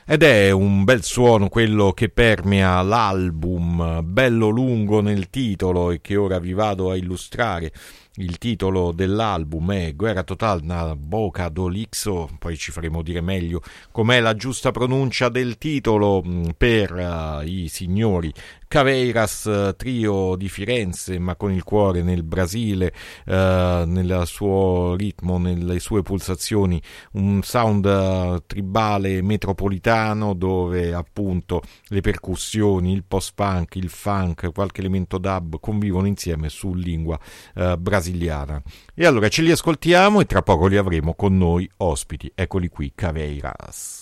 Ed è un bel suono quello che permea l'album, bello lungo nel titolo e che ora vi vado a illustrare. Il titolo dell'album è Guerra Total na Boca do Lixo, poi ci faremo dire meglio com'è la giusta pronuncia del titolo per i signori Caveiras, trio di Firenze ma con il cuore nel Brasile, nel suo ritmo, nelle sue pulsazioni, un sound tribale metropolitano dove appunto le percussioni, il post-punk, il funk, qualche elemento dub convivono insieme su lingua brasiliana. E allora ce li ascoltiamo e tra poco li avremo con noi ospiti. Eccoli qui, Caveiras.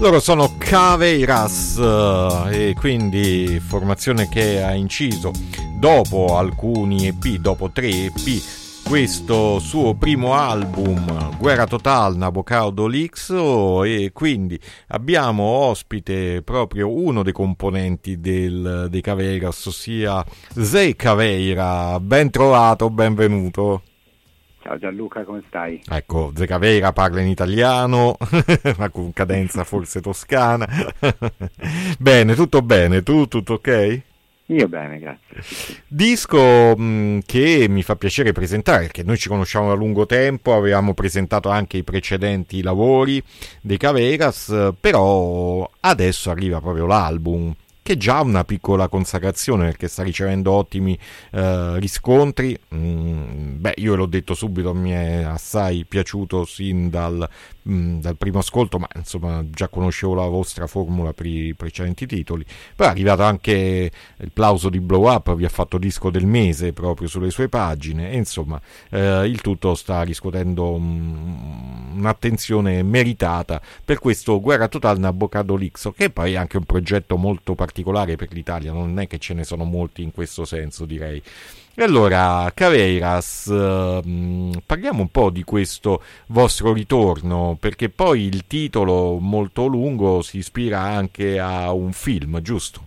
Loro sono Caveiras, e quindi formazione che ha inciso dopo alcuni EP, dopo 3 EP, questo suo primo album Guerra Total Nabokado Lixo, e quindi abbiamo ospite proprio uno dei componenti dei Caveiras, ossia Zé Caveira. Ben trovato, benvenuto. Ciao Gianluca, come stai? Ecco, Zé Caveira parla in italiano, ma con cadenza forse toscana. Bene, tu tutto ok? Io bene, grazie. Disco che mi fa piacere presentare, perché noi ci conosciamo da lungo tempo, avevamo presentato anche i precedenti lavori dei Caveiras, però adesso arriva proprio l'album, che già ha una piccola consacrazione perché sta ricevendo ottimi riscontri. Io l'ho detto subito, mi è assai piaciuto sin dal primo ascolto, ma insomma già conoscevo la vostra formula per i precedenti titoli. Poi è arrivato anche il plauso di Blow Up, vi ha fatto disco del mese proprio sulle sue pagine, e insomma il tutto sta riscuotendo un'attenzione meritata per questo Guerra Total Nabokado Lixo, che poi è anche un progetto molto particolare per l'Italia, non è che ce ne sono molti in questo senso, direi. E allora, Caveiras, parliamo un po' di questo vostro ritorno, perché poi il titolo molto lungo si ispira anche a un film, giusto?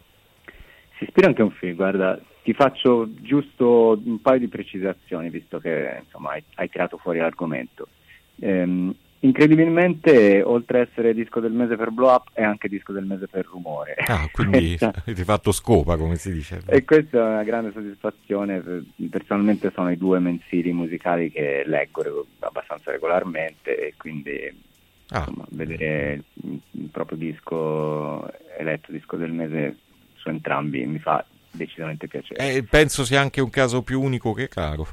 Si ispira anche a un film, guarda, ti faccio giusto un paio di precisazioni, visto che insomma hai tirato fuori l'argomento. Incredibilmente, oltre a essere disco del mese per Blow Up, è anche disco del mese per Rumore. Ah, quindi avete fatto scopa, come si dice. E questa è una grande soddisfazione. Personalmente sono i 2 mensili musicali che leggo abbastanza regolarmente, e quindi insomma, vedere il proprio disco eletto disco del mese su entrambi mi fa decisamente piacere. Penso sia anche un caso più unico che raro.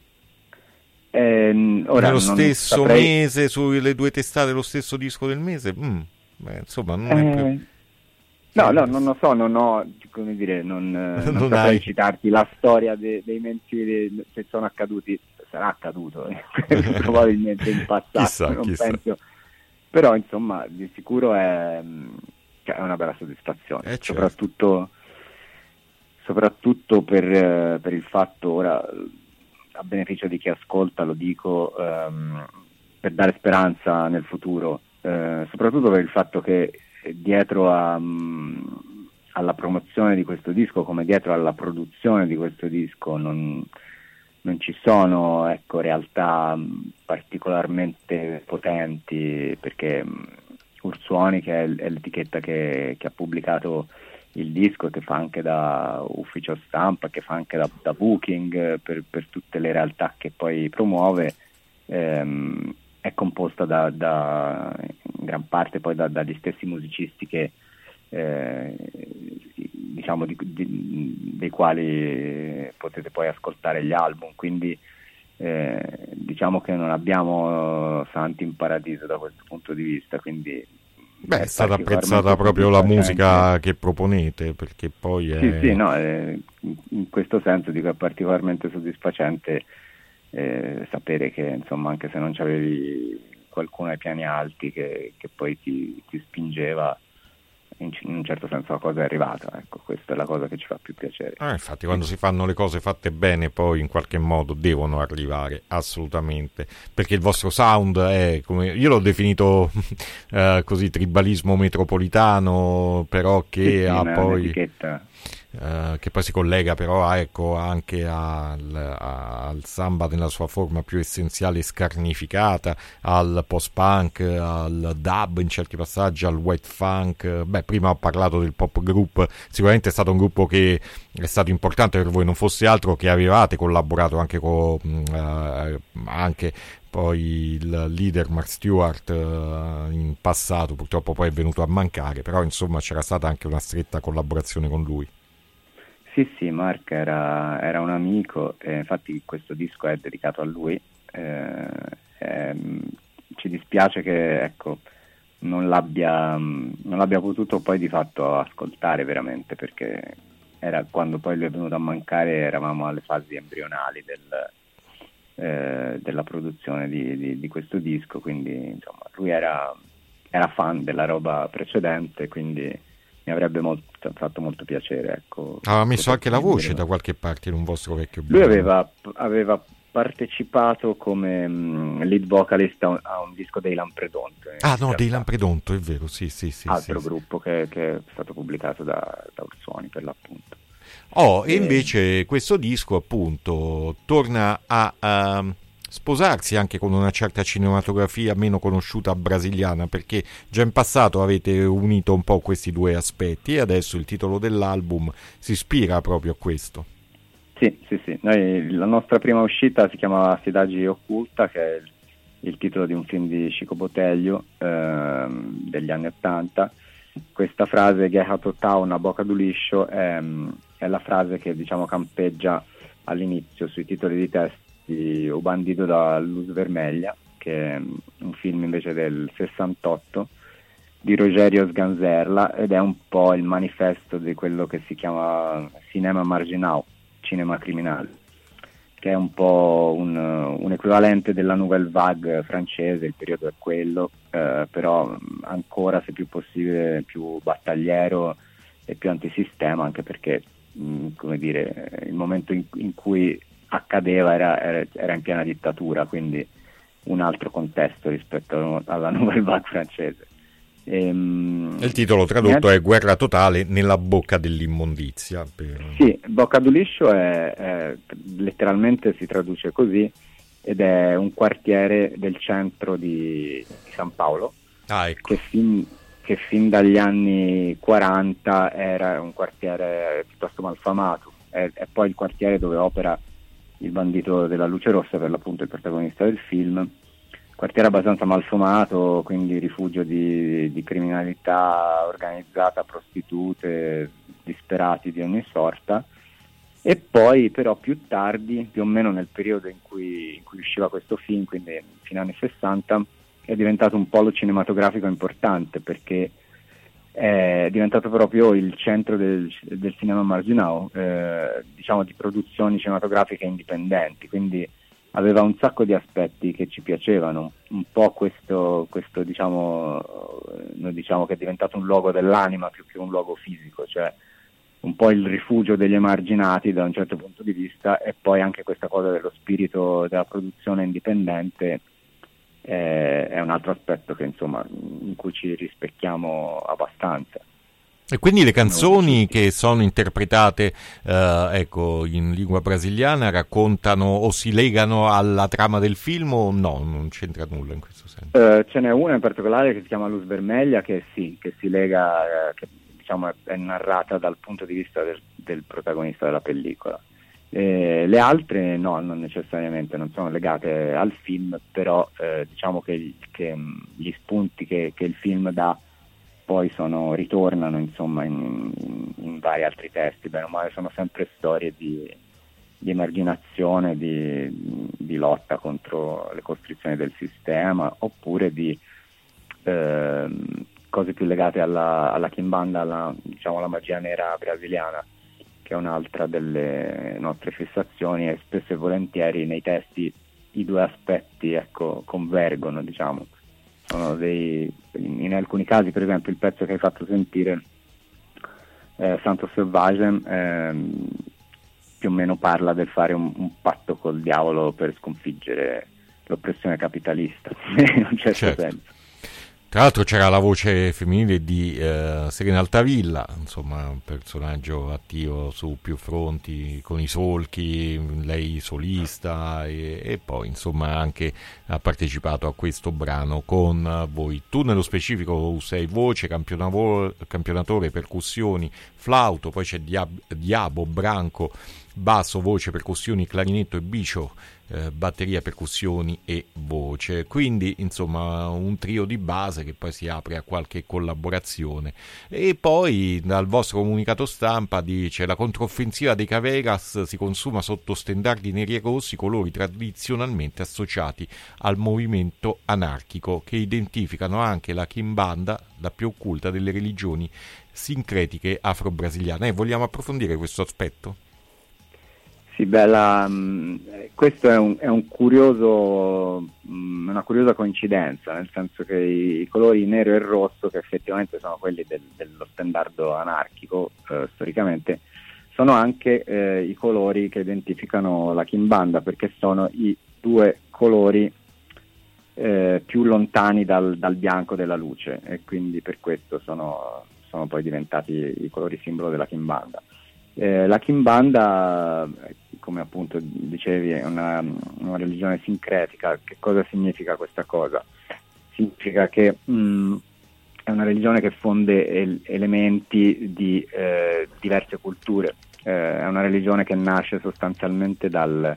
Ora nello stesso saprei... mese, sulle 2 testate lo stesso disco del mese, insomma non è più... No, non lo so, non ho, come dire, non saprei citarti la storia dei mensili, se sono accaduti, sarà accaduto probabilmente in passato, chissà. Penso, però insomma di sicuro è una bella soddisfazione, certo. soprattutto per il fatto, ora a beneficio di chi ascolta lo dico, per dare speranza nel futuro, soprattutto per il fatto che dietro alla promozione di questo disco, come dietro alla produzione di questo disco, non ci sono realtà particolarmente potenti, perché Ursuoni, che è l'etichetta che ha pubblicato il disco, che fa anche da ufficio stampa, che fa anche da booking per tutte le realtà che poi promuove, è composta in gran parte poi dagli stessi musicisti che diciamo dei quali potete poi ascoltare gli album, quindi diciamo che non abbiamo santi in paradiso da questo punto di vista, quindi è stata apprezzata proprio la musica che proponete, perché poi è... Sì, no, in questo senso dico è particolarmente soddisfacente sapere che insomma, anche se non c'avevi qualcuno ai piani alti che poi ti spingeva, in un certo senso la cosa è arrivata, ecco, questa è la cosa che ci fa più piacere. Infatti quando si fanno le cose fatte bene poi in qualche modo devono arrivare, assolutamente, perché il vostro sound è, come io l'ho definito così, tribalismo metropolitano, però che ha poi che poi si collega però anche al samba nella sua forma più essenziale e scarnificata, al post-punk, al dub in certi passaggi, al white funk. Prima ho parlato del pop group, sicuramente è stato un gruppo che è stato importante per voi, non fosse altro che avevate collaborato anche con anche poi il leader Mark Stewart in passato, purtroppo poi è venuto a mancare, però insomma c'era stata anche una stretta collaborazione con lui. Sì, Mark era un amico, infatti questo disco è dedicato a lui. Ci dispiace che non l'abbia potuto poi di fatto ascoltare veramente, perché era quando poi lui è venuto a mancare, eravamo alle fasi embrionali della produzione di questo disco, quindi insomma lui era era fan della roba precedente, quindi mi avrebbe fatto molto piacere. Ecco, ha messo anche la voce da qualche parte in un vostro vecchio Lui brano. aveva partecipato come lead vocalist a un disco dei Lampredonto. Ah no, dei Lampredonto, è vero, sì, Altro sì. gruppo che è stato pubblicato da Orsuoni, per l'appunto. E invece questo disco appunto torna a sposarsi anche con una certa cinematografia meno conosciuta brasiliana, perché già in passato avete unito un po' questi due aspetti e adesso il titolo dell'album si ispira proprio a questo. Sì. La nostra prima uscita si chiamava Cidade Occulta, che è il titolo di un film di Chico Botelho degli anni '80. Questa frase, Guerra Total na Boca do Lixo, è la frase che diciamo campeggia all'inizio sui titoli di testi O Bandido da Luz Vermelha, che è un film invece del 68 di Rogério Sganzerla, ed è un po' il manifesto di quello che si chiama cinema marginal, cinema criminale, che è un po' un equivalente della Nouvelle Vague francese. Il periodo è quello, però ancora, se più possibile, più battagliero e più antisistema, anche perché come dire, il momento in cui accadeva era in piena dittatura, quindi un altro contesto rispetto alla Nouvelle Vague francese. Il titolo tradotto è Guerra totale nella bocca dell'immondizia. Sì, Boca do Liscio è letteralmente si traduce così, ed è un quartiere del centro di San Paolo, ecco. che fin dagli anni 40 era un quartiere piuttosto malfamato. È poi il quartiere dove opera il bandito della luce rossa, per l'appunto il protagonista del film. Quartiere abbastanza malfumato, quindi rifugio di criminalità organizzata, prostitute, disperati di ogni sorta. E poi però più tardi, più o meno nel periodo in cui usciva questo film, quindi fine anni 60, è diventato un polo cinematografico importante, perché è diventato proprio il centro del cinema marginale, diciamo di produzioni cinematografiche indipendenti, quindi aveva un sacco di aspetti che ci piacevano, un po' questo diciamo, noi diciamo che è diventato un luogo dell'anima più che un luogo fisico, cioè un po' il rifugio degli emarginati da un certo punto di vista, e poi anche questa cosa dello spirito della produzione indipendente è un altro aspetto che insomma in cui ci rispecchiamo abbastanza. E quindi le canzoni che sono interpretate ecco, in lingua brasiliana raccontano o si legano alla trama del film o no? Non c'entra nulla in questo senso? Ce n'è una in particolare che si chiama Luz Vermelha, che si lega, che diciamo è narrata dal punto di vista del protagonista della pellicola. Le altre no, non necessariamente, non sono legate al film, però diciamo che gli spunti che il film dà poi ritornano insomma in vari altri testi, bene o male sono sempre storie di emarginazione, di lotta contro le costrizioni del sistema, oppure di cose più legate alla Kimbanda, diciamo alla magia nera brasiliana, che è un'altra delle nostre fissazioni, e spesso e volentieri nei testi i due aspetti, ecco, convergono, diciamo. Sono in alcuni casi, per esempio il pezzo che hai fatto sentire, Santo Selvage, più o meno parla del fare un patto col diavolo per sconfiggere l'oppressione capitalista, in un certo senso. Tra l'altro c'era la voce femminile di Serena Altavilla, insomma un personaggio attivo su più fronti, con i solchi, lei solista, e poi insomma anche ha partecipato a questo brano con voi. Tu nello specifico sei voce, campionatore, percussioni, flauto, poi c'è Diabo, branco, basso, voce, percussioni, clarinetto e bicio, batteria, percussioni e voce. Quindi insomma un trio di base che poi si apre a qualche collaborazione. E poi dal vostro comunicato stampa dice: la controffensiva dei Cavegas si consuma sotto stendardi neri e rossi, colori tradizionalmente associati al movimento anarchico, che identificano anche la Kimbanda, la più occulta delle religioni sincretiche afro-brasiliane. Vogliamo approfondire questo aspetto? Sì, bella, questo è un curioso, una curiosa coincidenza, nel senso che i colori nero e rosso, che effettivamente sono quelli dello stendardo anarchico storicamente, sono anche i colori che identificano la Kimbanda, perché sono i due colori più lontani dal bianco della luce, e quindi per questo sono poi diventati i colori simbolo della Kimbanda. La Kimbanda, come appunto dicevi, è una religione sincretica. Che cosa significa questa cosa? Significa che è una religione che fonde elementi di diverse culture. È una religione che nasce sostanzialmente dagli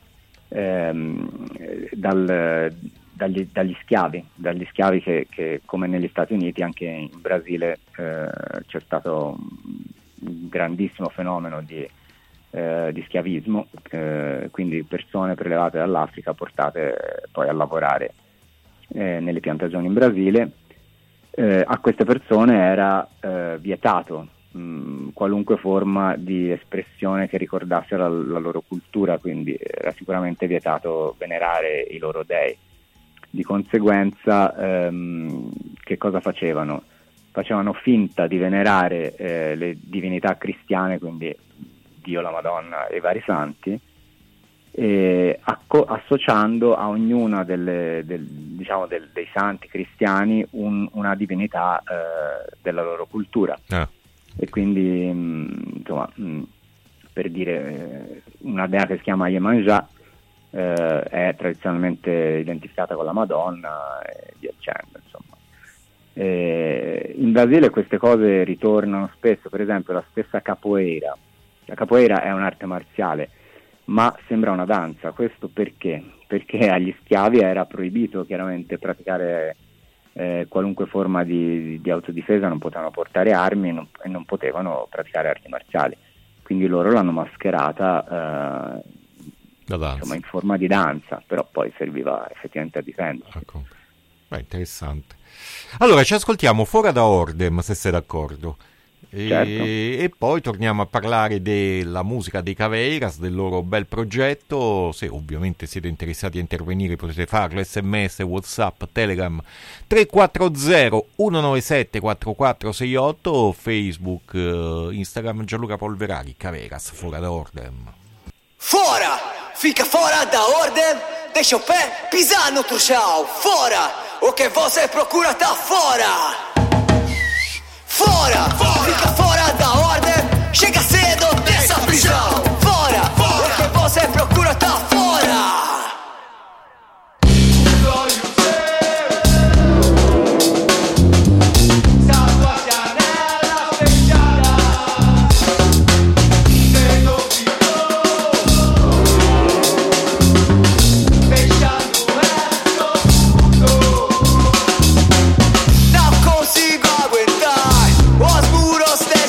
schiavi che come negli Stati Uniti, anche in Brasile c'è stato un grandissimo fenomeno di schiavismo, quindi persone prelevate dall'Africa portate poi a lavorare nelle piantagioni in Brasile. A queste persone era vietato qualunque forma di espressione che ricordasse la loro cultura, quindi era sicuramente vietato venerare i loro dei. Di conseguenza che cosa facevano? Facevano finta di venerare le divinità cristiane, quindi Dio, la Madonna e i vari santi, associando a ognuna dei santi cristiani una divinità della loro cultura. E quindi per dire, una dea che si chiama Iemanjá è tradizionalmente identificata con la Madonna e via dicendo, insomma. In Brasile queste cose ritornano spesso, per esempio la stessa capoeira. La capoeira è un'arte marziale, ma sembra una danza. Questo perché? Perché agli schiavi era proibito chiaramente praticare qualunque forma di autodifesa, non potevano portare armi e non potevano praticare arti marziali, quindi loro l'hanno mascherata insomma, in forma di danza, però poi serviva effettivamente a difendersi. Ecco. Beh, interessante. Allora ci ascoltiamo Fora da Ordem, se sei d'accordo. Certo. E poi torniamo a parlare della musica dei Caveiras, del loro bel progetto. Se ovviamente siete interessati a intervenire potete farlo: SMS, WhatsApp, Telegram 340 197 4468, Facebook, Instagram Gianluca Polverari. Caveiras, Fora da Ordem. Fora! Fica fora da ordem, deixa o pé pisar no chão. Fora! O que você procura tá fora! Fora! Fica fora da ordem, chega cedo dessa prisão. Fora! O que você procura tá fora! Os muros de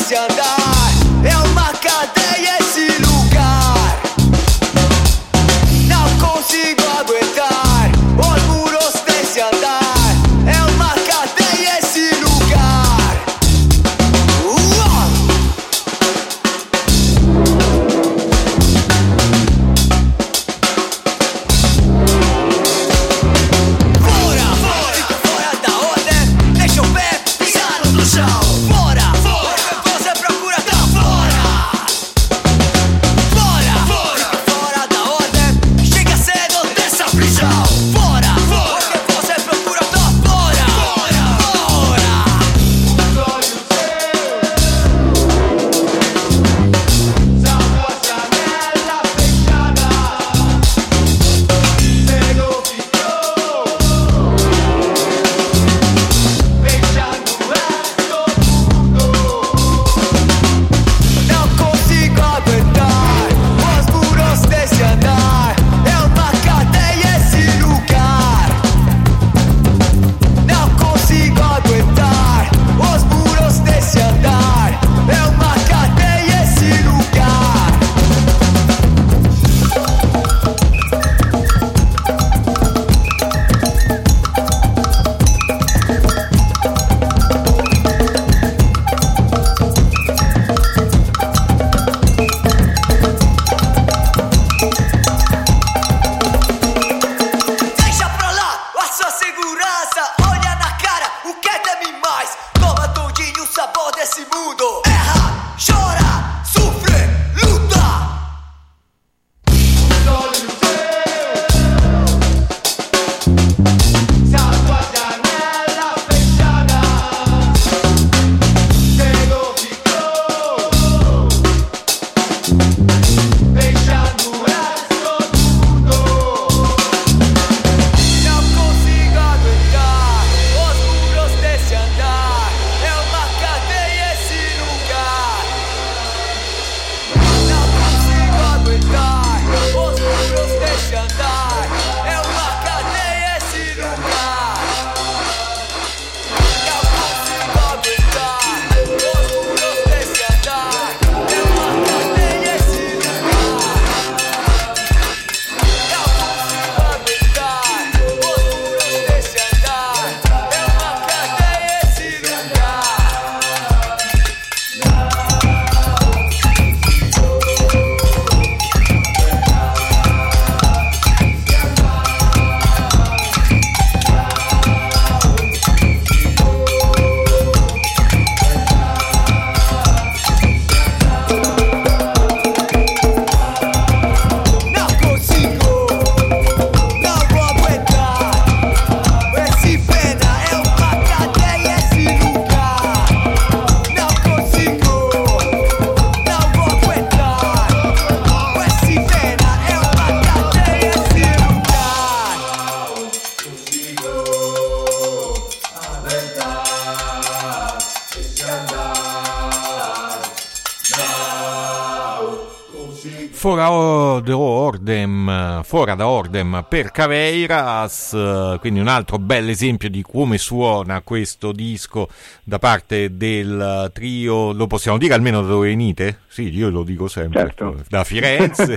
Fora da Ordem per Caveiras, quindi un altro bel esempio di come suona questo disco da parte del trio. Lo possiamo dire almeno da dove venite? Sì, io lo dico sempre, certo. Da Firenze.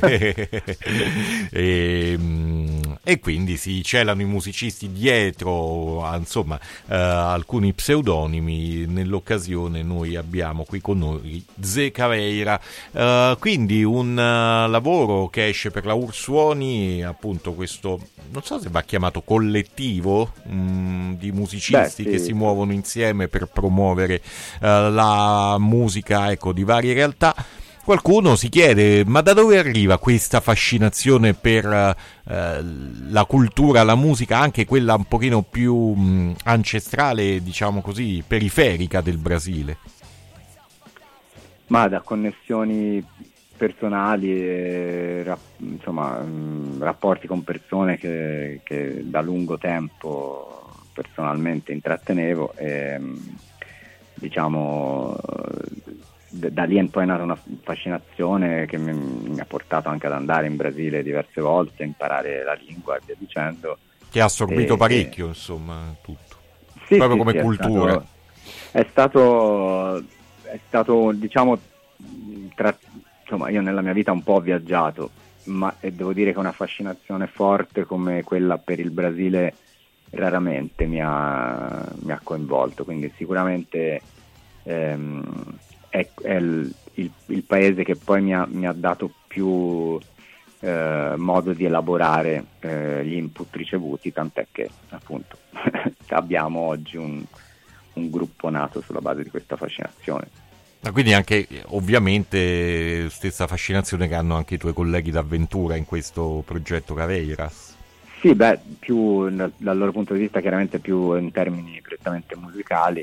E quindi si celano i musicisti dietro, insomma, alcuni pseudonimi. Nell'occasione noi abbiamo qui con noi Ze Caveira, quindi un lavoro che esce per la Ursuoni, appunto questo, non so se va chiamato collettivo di musicisti che si muovono insieme per promuovere la musica, ecco, di varie realtà. Qualcuno si chiede, ma da dove arriva questa fascinazione per la cultura, la musica, anche quella un pochino più ancestrale, diciamo così, periferica del Brasile? Ma da connessioni personali e rapporti con persone che da lungo tempo personalmente intrattenevo, e diciamo da lì in poi è nata una fascinazione che mi ha portato anche ad andare in Brasile diverse volte, a imparare la lingua e via dicendo. Che ha assorbito parecchio, insomma, tutto. Sì, proprio come cultura. È stato diciamo, insomma, io nella mia vita un po' ho viaggiato, ma devo dire che una fascinazione forte come quella per il Brasile raramente mi ha coinvolto, quindi sicuramente è il paese che poi mi ha dato più modo di elaborare gli input ricevuti, tant'è che appunto abbiamo oggi un gruppo nato sulla base di questa fascinazione. Quindi anche ovviamente stessa fascinazione che hanno anche i tuoi colleghi d'avventura in questo progetto Caveiras. Sì, più dal loro punto di vista, chiaramente più in termini prettamente musicali,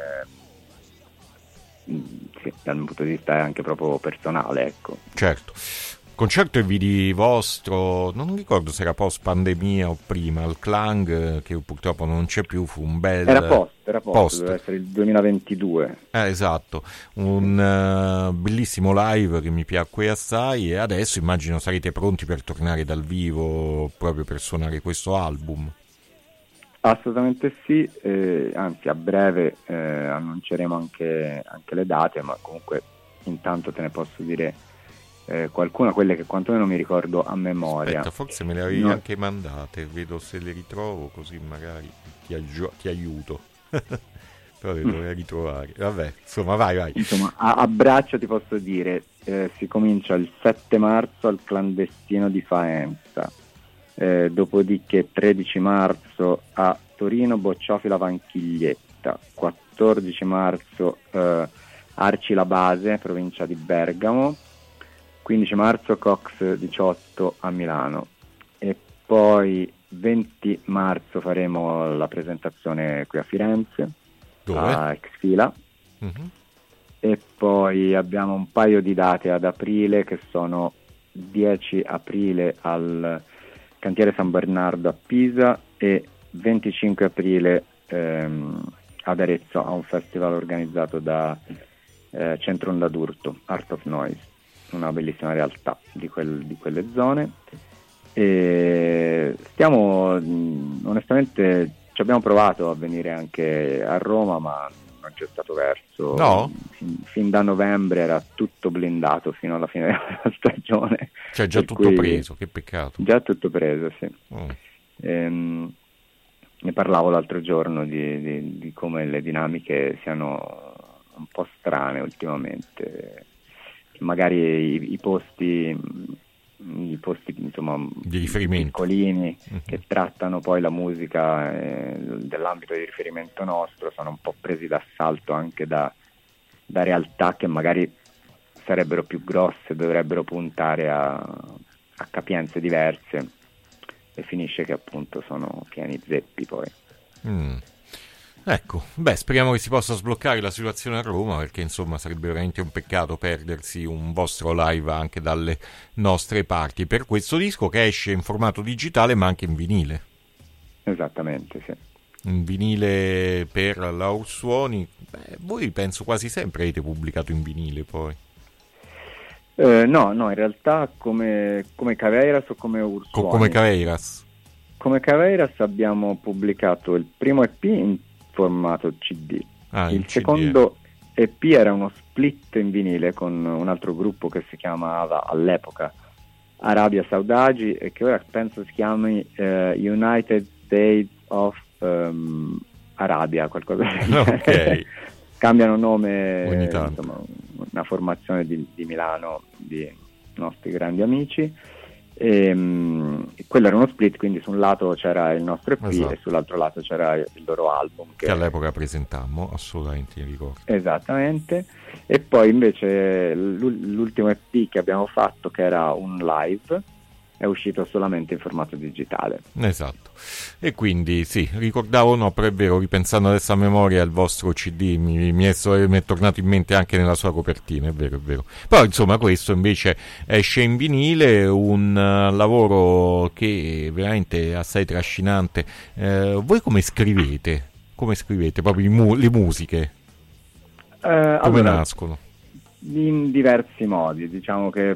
sì, dal mio punto di vista è anche proprio personale, ecco. Certo. Concerto e vidi vostro, non ricordo se era post pandemia o prima, al Clang, che purtroppo non c'è più, fu un bel... Era post. Deve essere il 2022. Esatto, un bellissimo live che mi piacque assai, e adesso immagino sarete pronti per tornare dal vivo proprio per suonare questo album. Assolutamente sì, anzi a breve annunceremo anche le date, ma comunque intanto te ne posso dire qualcuna, quelle che quantomeno mi ricordo a memoria. Aspetta, forse me le avevi anche mandate, vedo se le ritrovo, così magari ti aiuto. Però le dovrei ritrovare. Vabbè, insomma, vai. Insomma, a braccio ti posso dire, si comincia il 7 marzo al Clandestino di Faenza, dopodiché 13 marzo a Torino, Bocciofila Vanchiglietta, 14 marzo Arci La Base, provincia di Bergamo, 15 marzo Cox 18 a Milano, e poi 20 marzo faremo la presentazione qui a Firenze. Dove? A Exfila. Uh-huh. E poi abbiamo un paio di date ad aprile, che sono 10 aprile al Cantiere San Bernardo a Pisa e 25 aprile ad Arezzo, a un festival organizzato da Centro Onda d'Urto, Art of Noise, una bellissima realtà di quelle zone. E stiamo, onestamente, ci abbiamo provato a venire anche a Roma, ma non c'è stato verso. No? Fin da novembre era tutto blindato fino alla fine della stagione. Cioè già tutto preso, che peccato. Già tutto preso, sì. Ne parlavo l'altro giorno di come le dinamiche siano un po' strane ultimamente. Magari i posti insomma di riferimento piccolini, che trattano poi la musica dell'ambito di riferimento nostro, sono un po' presi d'assalto anche da realtà che magari sarebbero più grosse, dovrebbero puntare a capienze diverse, e finisce che appunto sono pieni zeppi poi. Ecco, speriamo che si possa sbloccare la situazione a Roma, perché insomma sarebbe veramente un peccato perdersi un vostro live anche dalle nostre parti, per questo disco che esce in formato digitale ma anche in vinile. Esattamente, sì. Un vinile per la Ursuoni. Voi penso quasi sempre avete pubblicato in vinile poi. No, in realtà come Caveiras o come Ursuoni? Come Caveiras. Come Caveiras abbiamo pubblicato il primo EP in formato CD. Il secondo EP era uno split in vinile con un altro gruppo che si chiamava all'epoca Arabia Saudagi e che ora penso si chiami United States of Arabia, qualcosa del genere. Ok. Cambiano nome ogni tanto. Insomma, una formazione di Milano di nostri grandi amici. Quello era uno split, quindi su un lato c'era il nostro EP e sull'altro lato c'era il loro album che all'epoca presentammo, assolutamente ricordo. Esattamente. E poi invece l'ultimo EP che abbiamo fatto, che era un live, è uscito solamente in formato digitale. Esatto. E quindi sì, ricordavo, no, però è vero, ripensando adesso a memoria il vostro CD mi è tornato in mente anche nella sua copertina, è vero. Però insomma questo invece esce in vinile, un lavoro che è veramente assai trascinante. Voi come scrivete? Proprio le musiche? Come allora, nascono? In diversi modi, diciamo che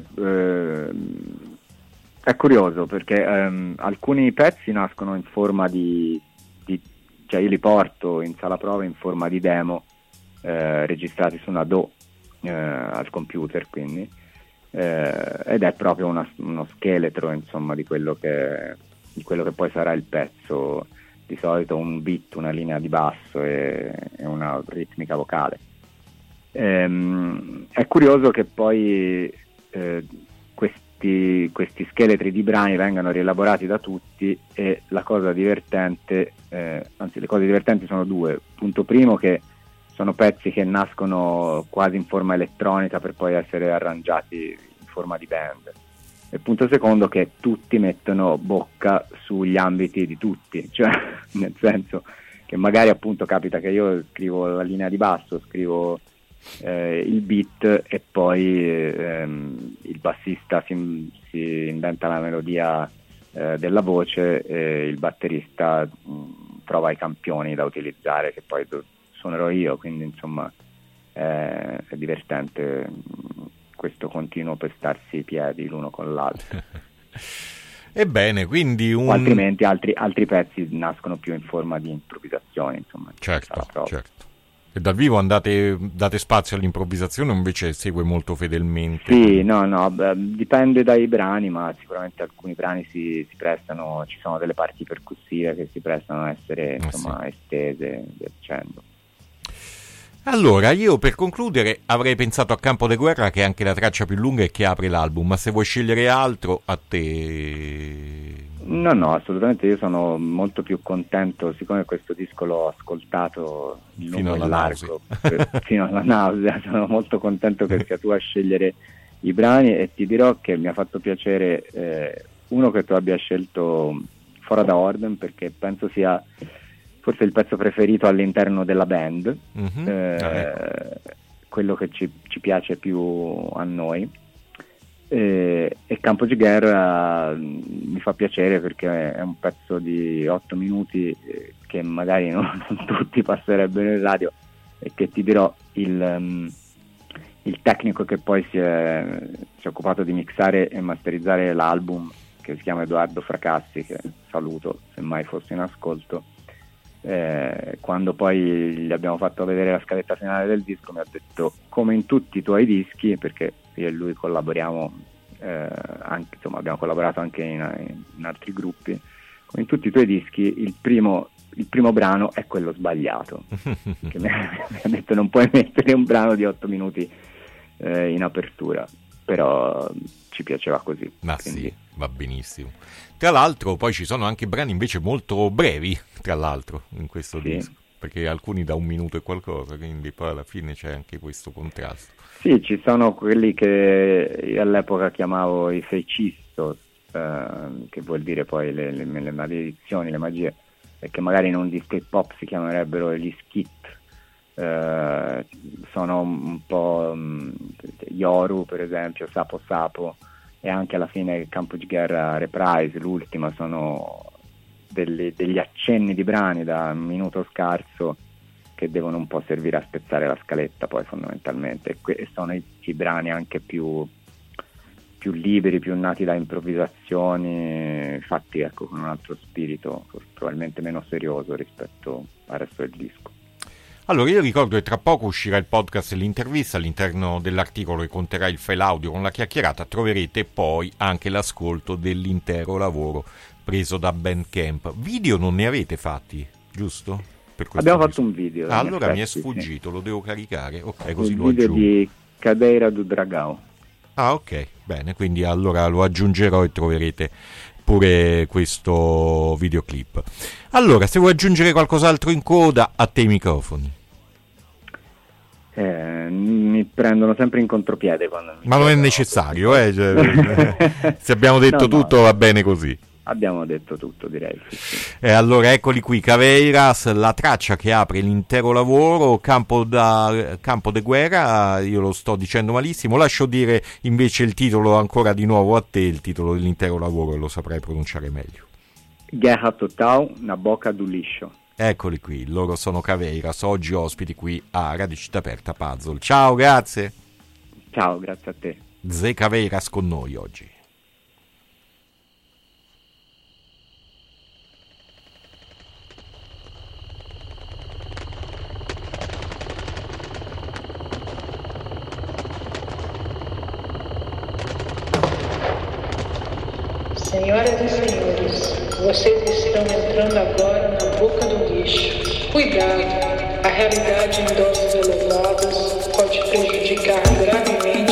è curioso perché alcuni pezzi nascono in forma cioè io li porto in sala prova in forma di demo registrati su una DAW al computer, quindi ed è proprio uno scheletro, insomma, di quello che poi sarà il pezzo, di solito un beat, una linea di basso e una ritmica vocale. È curioso che poi questi scheletri di brani vengano rielaborati da tutti, e la cosa divertente, anzi le cose divertenti sono due. Punto primo, che sono pezzi che nascono quasi in forma elettronica per poi essere arrangiati in forma di band, e punto secondo, che tutti mettono bocca sugli ambiti di tutti, cioè nel senso che magari appunto capita che io scrivo la linea di basso, scrivo il beat e poi il bassista si inventa la melodia della voce e il batterista trova i campioni da utilizzare che poi suonerò io, quindi insomma è divertente questo continuo pestarsi i piedi l'uno con l'altro. Ebbene, quindi o altrimenti altri pezzi nascono più in forma di improvvisazione, insomma. Certo. E dal vivo date spazio all'improvvisazione o invece segue molto fedelmente? Sì, no, dipende dai brani, ma sicuramente alcuni brani si prestano, ci sono delle parti percussive che si prestano a essere estese, via dicendo. Allora, io per concludere avrei pensato a Campo de Guerra, che è anche la traccia più lunga e che apre l'album, ma se vuoi scegliere altro, a te... No, assolutamente, io sono molto più contento, siccome questo disco l'ho ascoltato in lungo e largo, fino alla nausea, sono molto contento che sia tu a scegliere i brani, e ti dirò che mi ha fatto piacere uno che tu abbia scelto Fora da Orden, perché penso sia forse il pezzo preferito all'interno della band, quello che ci piace più a noi. E Campo di Guerra mi fa piacere perché è un pezzo di 8 minuti che magari non tutti passerebbero in radio, e che ti dirò il tecnico che poi si è occupato di mixare e masterizzare l'album, che si chiama Edoardo Fracassi, che saluto se mai fosse in ascolto, quando poi gli abbiamo fatto vedere la scaletta finale del disco mi ha detto: come in tutti i tuoi dischi, perché io e lui collaboriamo anche, insomma abbiamo collaborato anche in altri gruppi, come in tutti i tuoi dischi il primo brano è quello sbagliato. Che mi ha detto: non puoi mettere un brano di 8 minuti in apertura, però ci piaceva così. Ma quindi... sì, va benissimo. Tra l'altro poi ci sono anche brani invece molto brevi, tra l'altro, in questo disco, perché alcuni da 1 minuto e qualcosa, quindi poi alla fine c'è anche questo contrasto. Sì, ci sono quelli che io all'epoca chiamavo i fecistos, che vuol dire poi le maledizioni, le magie, e che magari in un disco hip hop si chiamerebbero gli skit. Sono un po' Yoru, per esempio, Sapo Sapo, e anche alla fine Campo di Guerra Reprise, l'ultima, sono degli accenni di brani da 1 minuto scarso che devono un po' servire a spezzare la scaletta poi fondamentalmente, e sono i brani anche più più liberi, più nati da improvvisazioni, fatti ecco con un altro spirito, probabilmente meno serioso rispetto al resto del disco. Allora, io ricordo che tra poco uscirà il podcast e l'intervista. All'interno dell'articolo che conterrà il file audio con la chiacchierata troverete poi anche l'ascolto dell'intero lavoro preso da Bandcamp. Video non ne avete fatti, giusto? Abbiamo fatto un video. Allora mi è sfuggito, sì. Lo devo caricare. Ok, così lo video aggiungo. Di Cadeira do Dragão. Ah, ok, bene, quindi allora lo aggiungerò e troverete pure questo videoclip. Allora, se vuoi aggiungere qualcos'altro in coda, a te i microfoni. Mi prendono sempre in contropiede quando ma non è necessario, cioè, se abbiamo detto tutto va bene così. Abbiamo detto tutto, direi. Sì. E allora eccoli qui, Caveiras, la traccia che apre l'intero lavoro, Campo de Guerra, io lo sto dicendo malissimo, lascio dire invece il titolo ancora di nuovo a te, il titolo dell'intero lavoro, e lo saprai pronunciare meglio. Guerra Total na Boca do Lixo. Eccoli qui, loro sono Caveiras, oggi ospiti qui a Radio Città Aperta Puzzle. Ciao, grazie. Ciao, grazie a te. Ze Caveiras con noi oggi. Senhoras e senhores, vocês estão entrando agora na boca do lixo. Cuidado, a realidade em doses elevadas pode prejudicar gravemente